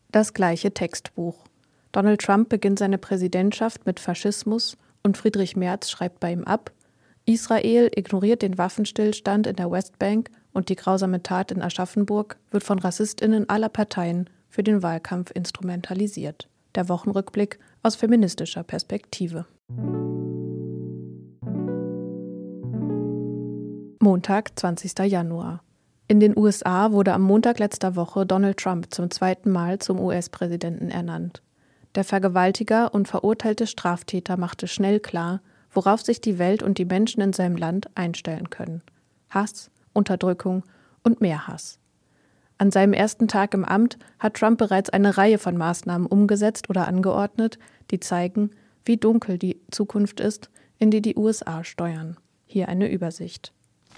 Das gleiche Textbuch. Donald Trump beginnt seine Präsidentschaft mit Faschismus und Friedrich Merz schreibt bei ihm ab: Israel ignoriert den Waffenstillstand in der Westbank und die grausame Tat in Aschaffenburg wird von RassistInnen aller Parteien für den Wahlkampf instrumentalisiert. Der Wochenrückblick aus feministischer Perspektive. Montag, 20. Januar. In den USA wurde am Montag letzter Woche Donald Trump zum zweiten Mal zum US-Präsidenten ernannt. Der Vergewaltiger und verurteilte Straftäter machte schnell klar, worauf sich die Welt und die Menschen in seinem Land einstellen können. Hass, Unterdrückung und mehr Hass. An seinem ersten Tag im Amt hat Trump bereits eine Reihe von Maßnahmen umgesetzt oder angeordnet, die zeigen, wie dunkel die Zukunft ist, in die die USA steuern. Hier eine Übersicht.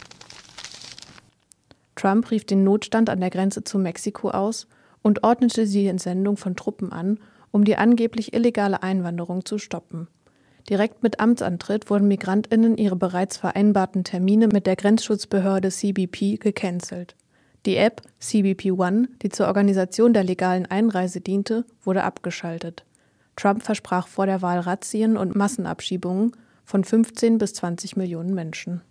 Trump rief den Notstand an der Grenze zu Mexiko aus und ordnete die Entsendung von Truppen an, um die angeblich illegale Einwanderung zu stoppen. Direkt mit Amtsantritt wurden MigrantInnen ihre bereits vereinbarten Termine mit der Grenzschutzbehörde CBP gecancelt. Die App CBP One, die zur Organisation der legalen Einreise diente, wurde abgeschaltet. Trump versprach vor der Wahl Razzien und Massenabschiebungen von 15 bis 20 Millionen Menschen.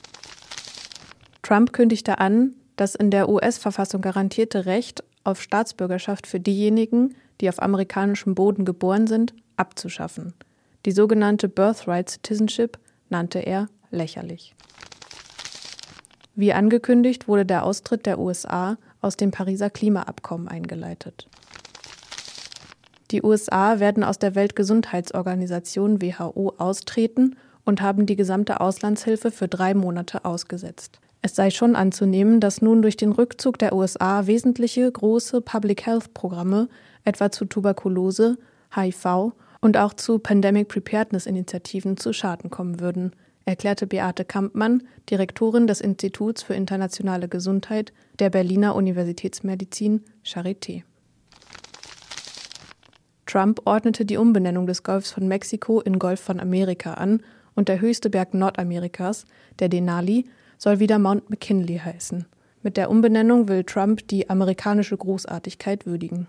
Trump kündigte an, das in der US-Verfassung garantierte Recht auf Staatsbürgerschaft für diejenigen, die auf amerikanischem Boden geboren sind, abzuschaffen. Die sogenannte Birthright Citizenship nannte er lächerlich. Wie angekündigt, wurde der Austritt der USA aus dem Pariser Klimaabkommen eingeleitet. Die USA werden aus der Weltgesundheitsorganisation WHO austreten und haben die gesamte Auslandshilfe für 3 Monate ausgesetzt. Es sei schon anzunehmen, dass nun durch den Rückzug der USA wesentliche große Public-Health-Programme, etwa zu Tuberkulose, HIV und auch zu Pandemic-Preparedness-Initiativen zu Schaden kommen würden, erklärte Beate Kampmann, Direktorin des Instituts für internationale Gesundheit der Berliner Universitätsmedizin Charité. Trump ordnete die Umbenennung des Golfs von Mexiko in Golf von Amerika an und der höchste Berg Nordamerikas, der Denali, soll wieder Mount McKinley heißen. Mit der Umbenennung will Trump die amerikanische Großartigkeit würdigen.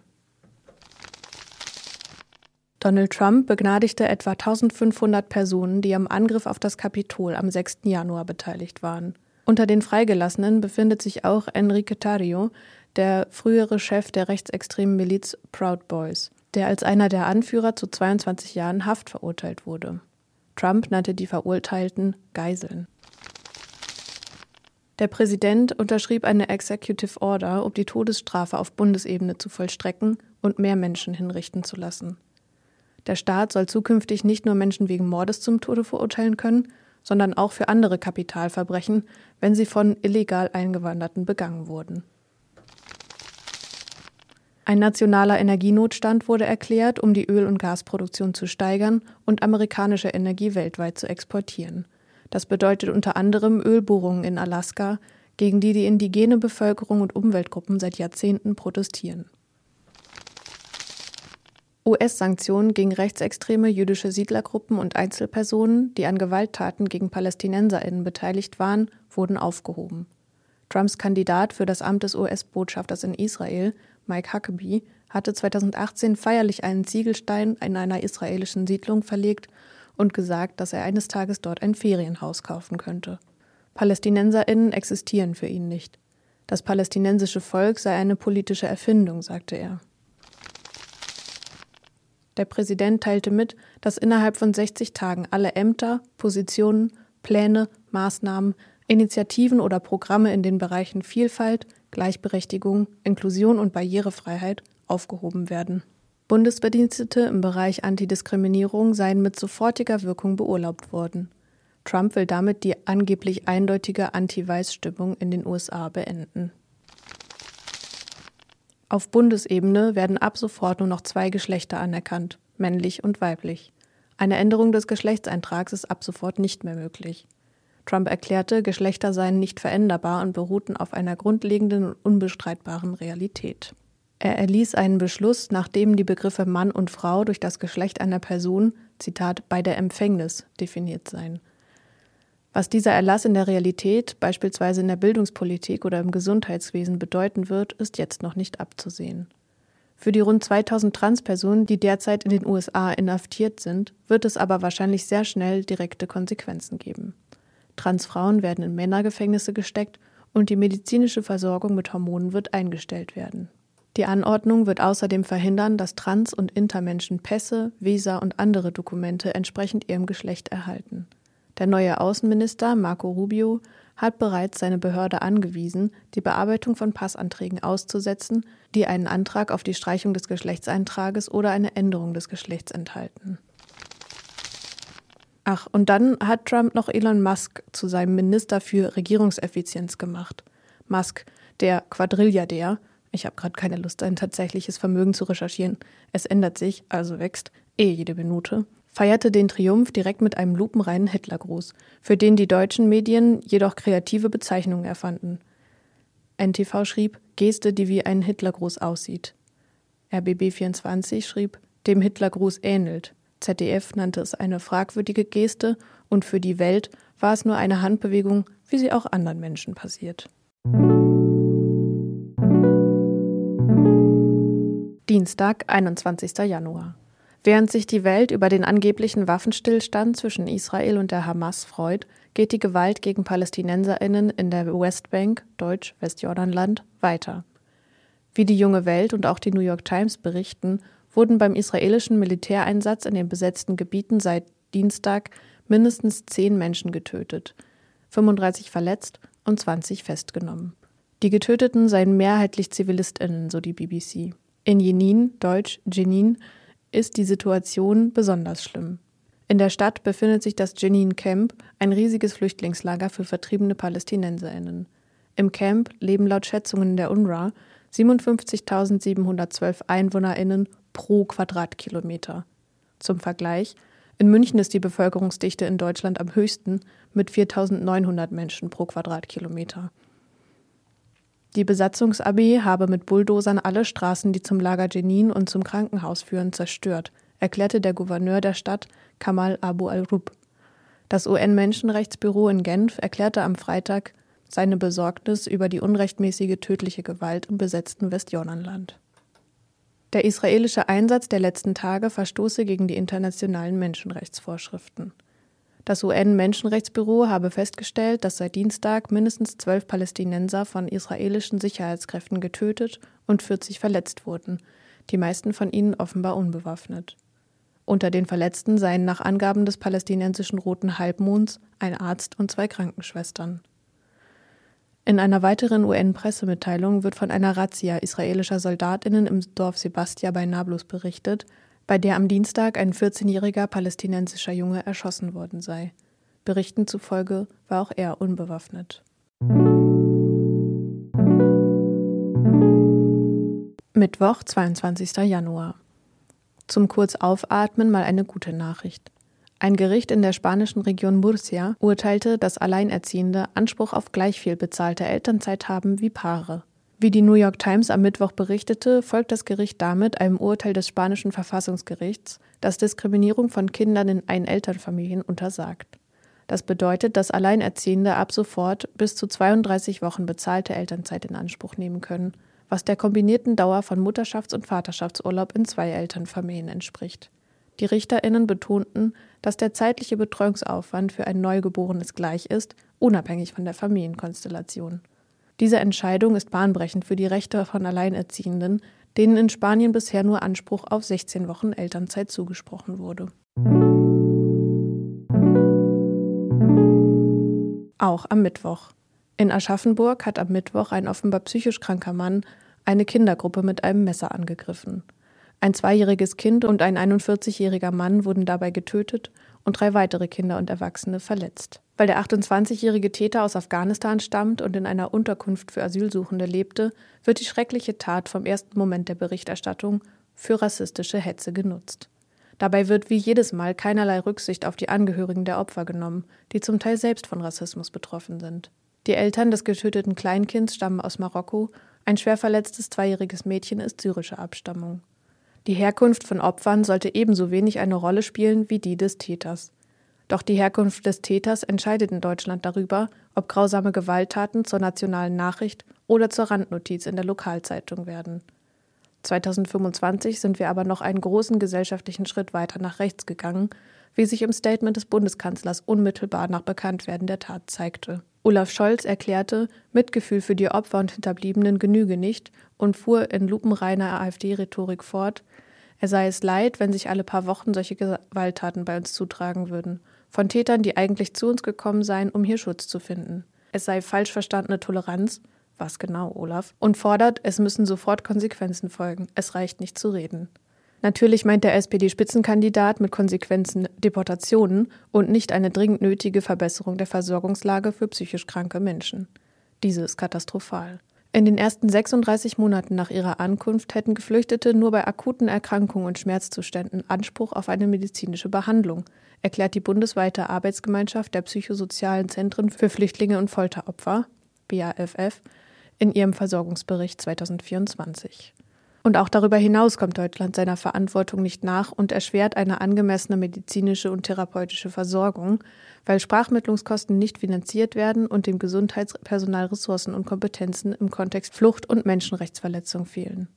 Donald Trump begnadigte etwa 1500 Personen, die am Angriff auf das Kapitol am 6. Januar beteiligt waren. Unter den Freigelassenen befindet sich auch Enrique Tarrio, der frühere Chef der rechtsextremen Miliz Proud Boys, der als einer der Anführer zu 22 Jahren Haft verurteilt wurde. Trump nannte die Verurteilten Geiseln. Der Präsident unterschrieb eine Executive Order, um die Todesstrafe auf Bundesebene zu vollstrecken und mehr Menschen hinrichten zu lassen. Der Staat soll zukünftig nicht nur Menschen wegen Mordes zum Tode verurteilen können, sondern auch für andere Kapitalverbrechen, wenn sie von illegal Eingewanderten begangen wurden. Ein nationaler Energienotstand wurde erklärt, um die Öl- und Gasproduktion zu steigern und amerikanische Energie weltweit zu exportieren. Das bedeutet unter anderem Ölbohrungen in Alaska, gegen die die indigene Bevölkerung und Umweltgruppen seit Jahrzehnten protestieren. US-Sanktionen gegen rechtsextreme jüdische Siedlergruppen und Einzelpersonen, die an Gewalttaten gegen PalästinenserInnen beteiligt waren, wurden aufgehoben. Trumps Kandidat für das Amt des US-Botschafters in Israel, Mike Huckabee, hatte 2018 feierlich einen Ziegelstein in einer israelischen Siedlung verlegt und gesagt, dass er eines Tages dort ein Ferienhaus kaufen könnte. PalästinenserInnen existieren für ihn nicht. Das palästinensische Volk sei eine politische Erfindung, sagte er. Der Präsident teilte mit, dass innerhalb von 60 Tagen alle Ämter, Positionen, Pläne, Maßnahmen, Initiativen oder Programme in den Bereichen Vielfalt, Gleichberechtigung, Inklusion und Barrierefreiheit aufgehoben werden. Bundesbedienstete im Bereich Antidiskriminierung seien mit sofortiger Wirkung beurlaubt worden. Trump will damit die angeblich eindeutige Anti-Weiß-Stimmung in den USA beenden. Auf Bundesebene werden ab sofort nur noch 2 Geschlechter anerkannt, männlich und weiblich. Eine Änderung des Geschlechtseintrags ist ab sofort nicht mehr möglich. Trump erklärte, Geschlechter seien nicht veränderbar und beruhten auf einer grundlegenden und unbestreitbaren Realität. Er erließ einen Beschluss, nachdem die Begriffe Mann und Frau durch das Geschlecht einer Person, Zitat, bei der Empfängnis definiert seien. Was dieser Erlass in der Realität, beispielsweise in der Bildungspolitik oder im Gesundheitswesen bedeuten wird, ist jetzt noch nicht abzusehen. Für die rund 2000 Transpersonen, die derzeit in den USA inhaftiert sind, wird es aber wahrscheinlich sehr schnell direkte Konsequenzen geben. Transfrauen werden in Männergefängnisse gesteckt und die medizinische Versorgung mit Hormonen wird eingestellt werden. Die Anordnung wird außerdem verhindern, dass Trans- und Intermenschen Pässe, Visa und andere Dokumente entsprechend ihrem Geschlecht erhalten. Der neue Außenminister Marco Rubio hat bereits seine Behörde angewiesen, die Bearbeitung von Passanträgen auszusetzen, die einen Antrag auf die Streichung des Geschlechtseintrages oder eine Änderung des Geschlechts enthalten. Ach, und dann hat Trump noch Elon Musk zu seinem Minister für Regierungseffizienz gemacht. Musk, der Quadrilliardär, ich habe gerade keine Lust, ein tatsächliches Vermögen zu recherchieren, es ändert sich, also wächst jede Minute, feierte den Triumph direkt mit einem lupenreinen Hitlergruß, für den die deutschen Medien jedoch kreative Bezeichnungen erfanden. NTV schrieb, Geste, die wie ein Hitlergruß aussieht. RBB24 schrieb, dem Hitlergruß ähnelt. ZDF nannte es eine fragwürdige Geste und für die Welt war es nur eine Handbewegung, wie sie auch anderen Menschen passiert. Dienstag, 21. Januar. Während sich die Welt über den angeblichen Waffenstillstand zwischen Israel und der Hamas freut, geht die Gewalt gegen PalästinenserInnen in der Westbank, deutsch Westjordanland, weiter. Wie die Junge Welt und auch die New York Times berichten, wurden beim israelischen Militäreinsatz in den besetzten Gebieten seit Dienstag mindestens 10 Menschen getötet, 35 verletzt und 20 festgenommen. Die Getöteten seien mehrheitlich ZivilistInnen, so die BBC. In Jenin, deutsch Jenin, ist die Situation besonders schlimm. In der Stadt befindet sich das Jenin Camp, ein riesiges Flüchtlingslager für vertriebene PalästinenserInnen. Im Camp leben laut Schätzungen der UNRWA 57.712 EinwohnerInnen pro Quadratkilometer. Zum Vergleich, in München ist die Bevölkerungsdichte in Deutschland am höchsten mit 4.900 Menschen pro Quadratkilometer. Die Besatzungsarmee habe mit Bulldozern alle Straßen, die zum Lager Jenin und zum Krankenhaus führen, zerstört, erklärte der Gouverneur der Stadt Kamal Abu al-Rub. Das UN-Menschenrechtsbüro in Genf erklärte am Freitag seine Besorgnis über die unrechtmäßige tödliche Gewalt im besetzten Westjordanland. Der israelische Einsatz der letzten Tage verstoße gegen die internationalen Menschenrechtsvorschriften. Das UN-Menschenrechtsbüro habe festgestellt, dass seit Dienstag mindestens 12 Palästinenser von israelischen Sicherheitskräften getötet und 40 verletzt wurden, die meisten von ihnen offenbar unbewaffnet. Unter den Verletzten seien nach Angaben des palästinensischen Roten Halbmonds ein Arzt und 2 Krankenschwestern. In einer weiteren UN-Pressemitteilung wird von einer Razzia israelischer SoldatInnen im Dorf Sebastia bei Nablus berichtet, bei der am Dienstag ein 14-jähriger palästinensischer Junge erschossen worden sei. Berichten zufolge war auch er unbewaffnet. Mittwoch, 22. Januar. Zum Kurzaufatmen mal eine gute Nachricht. Ein Gericht in der spanischen Region Murcia urteilte, dass Alleinerziehende Anspruch auf gleich viel bezahlte Elternzeit haben wie Paare. Wie die New York Times am Mittwoch berichtete, folgt das Gericht damit einem Urteil des spanischen Verfassungsgerichts, das Diskriminierung von Kindern in Einelternfamilien untersagt. Das bedeutet, dass Alleinerziehende ab sofort bis zu 32 Wochen bezahlte Elternzeit in Anspruch nehmen können, was der kombinierten Dauer von Mutterschafts- und Vaterschaftsurlaub in 2 Elternfamilien entspricht. Die RichterInnen betonten, dass der zeitliche Betreuungsaufwand für ein Neugeborenes gleich ist, unabhängig von der Familienkonstellation. Diese Entscheidung ist bahnbrechend für die Rechte von Alleinerziehenden, denen in Spanien bisher nur Anspruch auf 16 Wochen Elternzeit zugesprochen wurde. Auch am Mittwoch. In Aschaffenburg hat am Mittwoch ein offenbar psychisch kranker Mann eine Kindergruppe mit einem Messer angegriffen. Ein 2-jähriges Kind und ein 41-jähriger Mann wurden dabei getötet und 3 weitere Kinder und Erwachsene verletzt. Weil der 28-jährige Täter aus Afghanistan stammt und in einer Unterkunft für Asylsuchende lebte, wird die schreckliche Tat vom ersten Moment der Berichterstattung für rassistische Hetze genutzt. Dabei wird wie jedes Mal keinerlei Rücksicht auf die Angehörigen der Opfer genommen, die zum Teil selbst von Rassismus betroffen sind. Die Eltern des getöteten Kleinkinds stammen aus Marokko, ein schwer verletztes 2-jähriges Mädchen ist syrischer Abstammung. Die Herkunft von Opfern sollte ebenso wenig eine Rolle spielen wie die des Täters. Doch die Herkunft des Täters entscheidet in Deutschland darüber, ob grausame Gewalttaten zur nationalen Nachricht oder zur Randnotiz in der Lokalzeitung werden. 2025 sind wir aber noch einen großen gesellschaftlichen Schritt weiter nach rechts gegangen, wie sich im Statement des Bundeskanzlers unmittelbar nach Bekanntwerden der Tat zeigte. Olaf Scholz erklärte, Mitgefühl für die Opfer und Hinterbliebenen genüge nicht und fuhr in lupenreiner AfD-Rhetorik fort, er sei es leid, wenn sich alle paar Wochen solche Gewalttaten bei uns zutragen würden, von Tätern, die eigentlich zu uns gekommen seien, um hier Schutz zu finden. Es sei falsch verstandene Toleranz, was genau, Olaf, und fordert, es müssen sofort Konsequenzen folgen, es reicht nicht zu reden. Natürlich meint der SPD-Spitzenkandidat mit Konsequenzen Deportationen und nicht eine dringend nötige Verbesserung der Versorgungslage für psychisch kranke Menschen. Diese ist katastrophal. In den ersten 36 Monaten nach ihrer Ankunft hätten Geflüchtete nur bei akuten Erkrankungen und Schmerzzuständen Anspruch auf eine medizinische Behandlung, erklärt die bundesweite Arbeitsgemeinschaft der psychosozialen Zentren für Flüchtlinge und Folteropfer, BAFF, in ihrem Versorgungsbericht 2024. Und auch darüber hinaus kommt Deutschland seiner Verantwortung nicht nach und erschwert eine angemessene medizinische und therapeutische Versorgung, weil Sprachmittlungskosten nicht finanziert werden und dem Gesundheitspersonal Ressourcen und Kompetenzen im Kontext Flucht- und Menschenrechtsverletzung fehlen.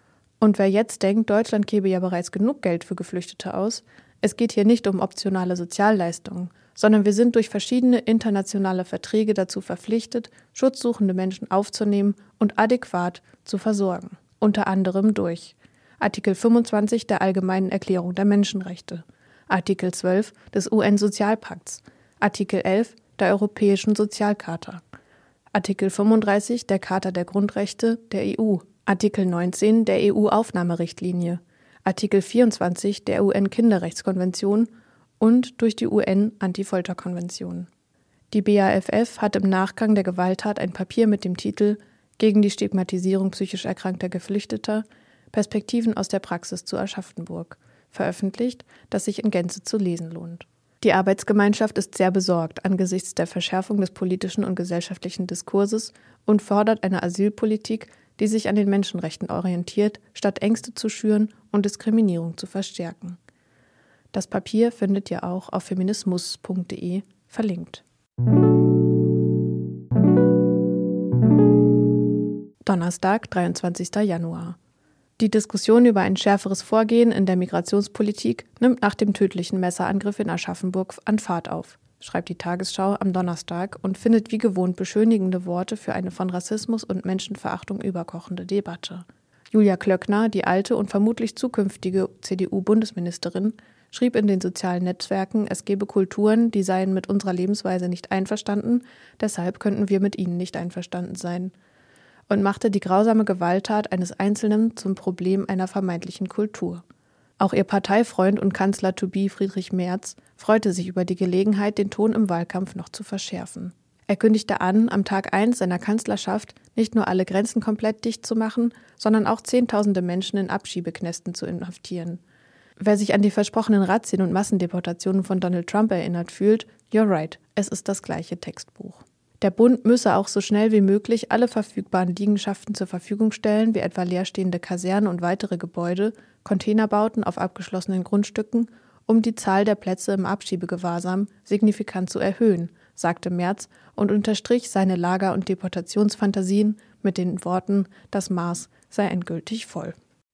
Und wer jetzt denkt, Deutschland gebe ja bereits genug Geld für Geflüchtete aus, es geht hier nicht um optionale Sozialleistungen, sondern wir sind durch verschiedene internationale Verträge dazu verpflichtet, schutzsuchende Menschen aufzunehmen und adäquat zu versorgen. Unter anderem durch Artikel 25 der Allgemeinen Erklärung der Menschenrechte, Artikel 12 des UN-Sozialpakts, Artikel 11 der Europäischen Sozialcharta, Artikel 35 der Charta der Grundrechte der EU, Artikel 19 der EU-Aufnahmerichtlinie, Artikel 24 der UN-Kinderrechtskonvention und durch die UN-Anti-Folter-Konvention. Die BAFF hat im Nachgang der Gewalttat ein Papier mit dem Titel Gegen die Stigmatisierung psychisch erkrankter Geflüchteter – Perspektiven aus der Praxis zu Aschaffenburg veröffentlicht, das sich in Gänze zu lesen lohnt. Die Arbeitsgemeinschaft ist sehr besorgt angesichts der Verschärfung des politischen und gesellschaftlichen Diskurses und fordert eine Asylpolitik, die sich an den Menschenrechten orientiert, statt Ängste zu schüren und Diskriminierung zu verstärken. Das Papier findet ihr auch auf feminismus.de verlinkt. Donnerstag, 23. Januar. Die Diskussion über ein schärferes Vorgehen in der Migrationspolitik nimmt nach dem tödlichen Messerangriff in Aschaffenburg an Fahrt auf, schreibt die Tagesschau am Donnerstag und findet wie gewohnt beschönigende Worte für eine von Rassismus und Menschenverachtung überkochende Debatte. Julia Klöckner, die alte und vermutlich zukünftige CDU-Bundesministerin, schrieb in den sozialen Netzwerken, es gebe Kulturen, die seien mit unserer Lebensweise nicht einverstanden, deshalb könnten wir mit ihnen nicht einverstanden sein. Und machte die grausame Gewalttat eines Einzelnen zum Problem einer vermeintlichen Kultur. Auch ihr Parteifreund und Kanzler-to-be Friedrich Merz freute sich über die Gelegenheit, den Ton im Wahlkampf noch zu verschärfen. Er kündigte an, am Tag 1 seiner Kanzlerschaft nicht nur alle Grenzen komplett dicht zu machen, sondern auch Zehntausende Menschen in Abschiebeknästen zu inhaftieren. Wer sich an die versprochenen Razzien und Massendeportationen von Donald Trump erinnert fühlt, you're right, es ist das gleiche Textbuch. Der Bund müsse auch so schnell wie möglich alle verfügbaren Liegenschaften zur Verfügung stellen, wie etwa leerstehende Kasernen und weitere Gebäude, Containerbauten auf abgeschlossenen Grundstücken, um die Zahl der Plätze im Abschiebegewahrsam signifikant zu erhöhen, sagte Merz und unterstrich seine Lager- und Deportationsfantasien mit den Worten, das Maß sei endgültig voll.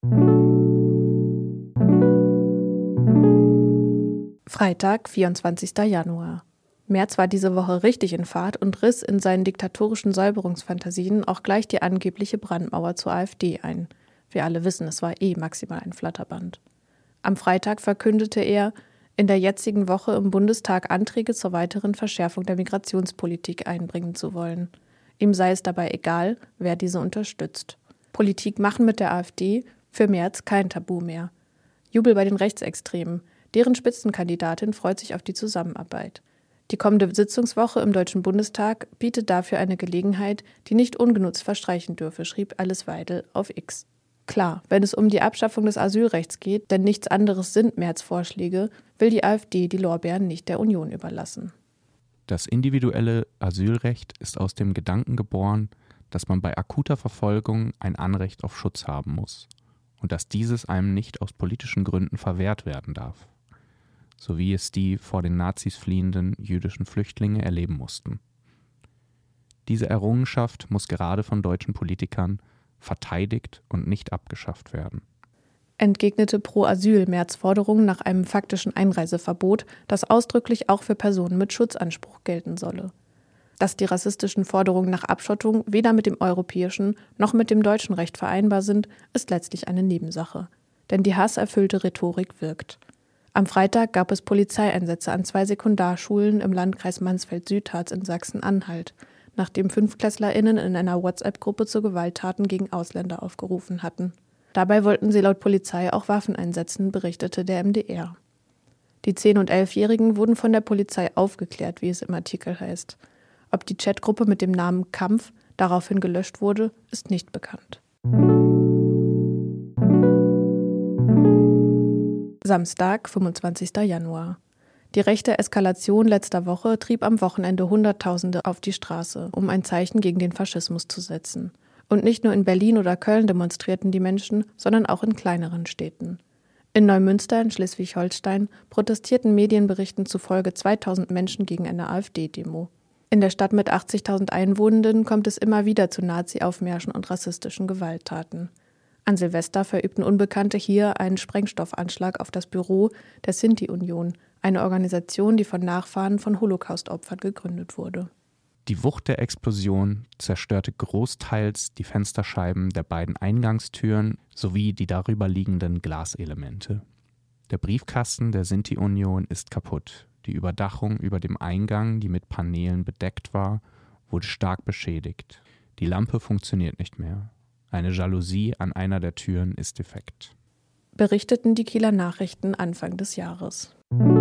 Freitag, 24. Januar. Merz war diese Woche richtig in Fahrt und riss in seinen diktatorischen Säuberungsfantasien auch gleich die angebliche Brandmauer zur AfD ein. Wir alle wissen, es war maximal ein Flatterband. Am Freitag verkündete er, in der jetzigen Woche im Bundestag Anträge zur weiteren Verschärfung der Migrationspolitik einbringen zu wollen. Ihm sei es dabei egal, wer diese unterstützt. Politik machen mit der AfD, für Merz kein Tabu mehr. Jubel bei den Rechtsextremen. Deren Spitzenkandidatin freut sich auf die Zusammenarbeit. Die kommende Sitzungswoche im Deutschen Bundestag bietet dafür eine Gelegenheit, die nicht ungenutzt verstreichen dürfe, schrieb Alice Weidel auf X. Klar, wenn es um die Abschaffung des Asylrechts geht, denn nichts anderes sind Merz Vorschläge, will die AfD die Lorbeeren nicht der Union überlassen. Das individuelle Asylrecht ist aus dem Gedanken geboren, dass man bei akuter Verfolgung ein Anrecht auf Schutz haben muss und dass dieses einem nicht aus politischen Gründen verwehrt werden darf, so wie es die vor den Nazis fliehenden jüdischen Flüchtlinge erleben mussten. Diese Errungenschaft muss gerade von deutschen Politikern verteidigt und nicht abgeschafft werden. Entgegnete Pro Asyl Merz Forderung nach einem faktischen Einreiseverbot, das ausdrücklich auch für Personen mit Schutzanspruch gelten solle. Dass die rassistischen Forderungen nach Abschottung weder mit dem europäischen noch mit dem deutschen Recht vereinbar sind, ist letztlich eine Nebensache. Denn die hasserfüllte Rhetorik wirkt. Am Freitag gab es Polizeieinsätze an 2 Sekundarschulen im Landkreis Mansfeld-Südharz in Sachsen-Anhalt, nachdem 5-KlässlerInnen in einer WhatsApp-Gruppe zu Gewalttaten gegen Ausländer aufgerufen hatten. Dabei wollten sie laut Polizei auch Waffen einsetzen, berichtete der MDR. Die 10- und 11-Jährigen wurden von der Polizei aufgeklärt, wie es im Artikel heißt. Ob die Chatgruppe mit dem Namen Kampf daraufhin gelöscht wurde, ist nicht bekannt. Samstag, 25. Januar. Die rechte Eskalation letzter Woche trieb am Wochenende Hunderttausende auf die Straße, um ein Zeichen gegen den Faschismus zu setzen. Und nicht nur in Berlin oder Köln demonstrierten die Menschen, sondern auch in kleineren Städten. In Neumünster in Schleswig-Holstein protestierten Medienberichten zufolge 2000 Menschen gegen eine AfD-Demo. In der Stadt mit 80.000 Einwohnenden kommt es immer wieder zu Nazi-Aufmärschen und rassistischen Gewalttaten. An Silvester verübten Unbekannte hier einen Sprengstoffanschlag auf das Büro der Sinti-Union, eine Organisation, die von Nachfahren von Holocaust-Opfern gegründet wurde. Die Wucht der Explosion zerstörte großteils die Fensterscheiben der beiden Eingangstüren sowie die darüber liegenden Glaselemente. Der Briefkasten der Sinti-Union ist kaputt. Die Überdachung über dem Eingang, die mit Paneelen bedeckt war, wurde stark beschädigt. Die Lampe funktioniert nicht mehr. Eine Jalousie an einer der Türen ist defekt. Berichteten die Kieler Nachrichten Anfang des Jahres.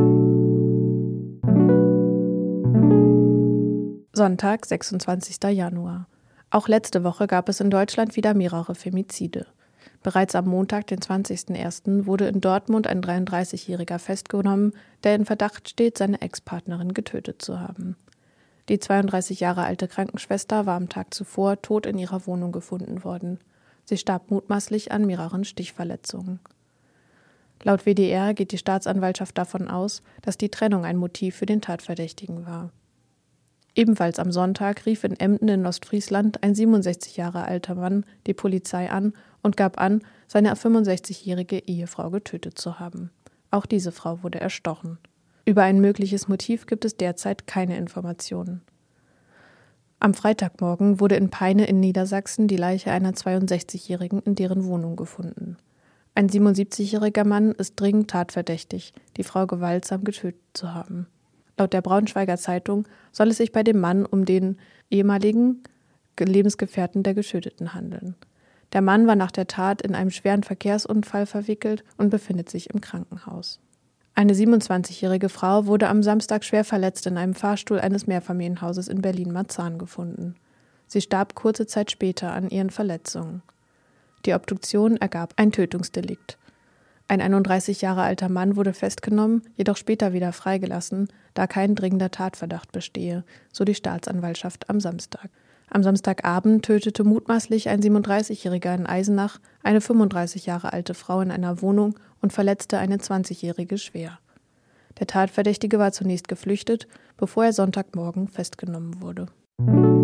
Sonntag, 26. Januar. Auch letzte Woche gab es in Deutschland wieder mehrere Femizide. Bereits am Montag, den 20.01., wurde in Dortmund ein 33-Jähriger festgenommen, der in Verdacht steht, seine Ex-Partnerin getötet zu haben. Die 32 Jahre alte Krankenschwester war am Tag zuvor tot in ihrer Wohnung gefunden worden. Sie starb mutmaßlich an mehreren Stichverletzungen. Laut WDR geht die Staatsanwaltschaft davon aus, dass die Trennung ein Motiv für den Tatverdächtigen war. Ebenfalls am Sonntag rief in Emden in Ostfriesland ein 67 Jahre alter Mann die Polizei an und gab an, seine 65-jährige Ehefrau getötet zu haben. Auch diese Frau wurde erstochen. Über ein mögliches Motiv gibt es derzeit keine Informationen. Am Freitagmorgen wurde in Peine in Niedersachsen die Leiche einer 62-Jährigen in deren Wohnung gefunden. Ein 77-jähriger Mann ist dringend tatverdächtig, die Frau gewaltsam getötet zu haben. Laut der Braunschweiger Zeitung soll es sich bei dem Mann um den ehemaligen Lebensgefährten der Getöteten handeln. Der Mann war nach der Tat in einem schweren Verkehrsunfall verwickelt und befindet sich im Krankenhaus. Eine 27-jährige Frau wurde am Samstag schwer verletzt in einem Fahrstuhl eines Mehrfamilienhauses in Berlin-Marzahn gefunden. Sie starb kurze Zeit später an ihren Verletzungen. Die Obduktion ergab ein Tötungsdelikt. Ein 31 Jahre alter Mann wurde festgenommen, jedoch später wieder freigelassen, da kein dringender Tatverdacht bestehe, so die Staatsanwaltschaft am Samstag. Am Samstagabend tötete mutmaßlich ein 37-Jähriger in Eisenach eine 35 Jahre alte Frau in einer Wohnung und verletzte eine 20-Jährige schwer. Der Tatverdächtige war zunächst geflüchtet, bevor er Sonntagmorgen festgenommen wurde.